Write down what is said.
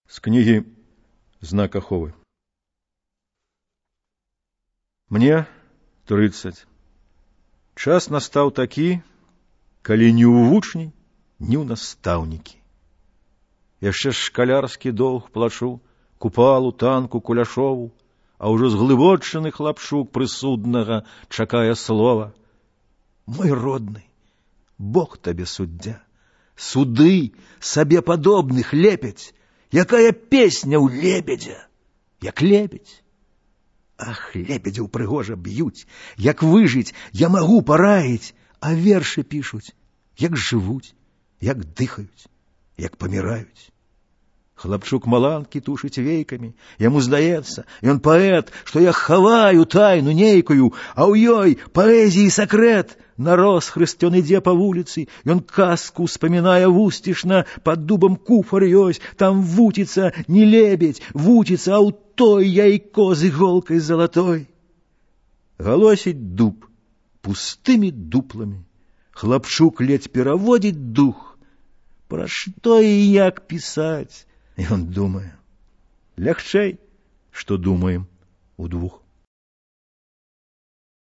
З кнігі «Знак аховы». Мне 30. Час настаў такі, калі ні ў вучні, ні ў настаўнікі. Яшчэ шкалярскі доўг плачу, купалу, танку, куляшову, а ўжо зглыбочаны хлапчук прысуднага чакае слова. Мой родны, Бог табе суддзя, суды сабе падобных лепяць, якая песня ў лебедзя, як лебедь. Ах, лебедзяў прыгожа б'юць, як выжыць я магу параіць, а вершы пішуць, як жывуць, як дыхаюць, як паміраюць. Хлапчук маланкі тушыць вейкамі, яму здаецца, ён паэт, што я хаваю тайну нейкую, а ў ёй паэзіі сакрэт. На росхрыст ён ідзе па вуліцы, ён казку ўспамінае вусцішна, пад дубам куфар ёсць, там вуціцца не лебедь, вуціцца, а ў той яйко з іголкай залатой. Галосіць дуб пустымі дупламі, хлапчук ледзь пераводзіць дух. Пра што і як пісаць? Ён думае. Лягчэй, што думаем удвух.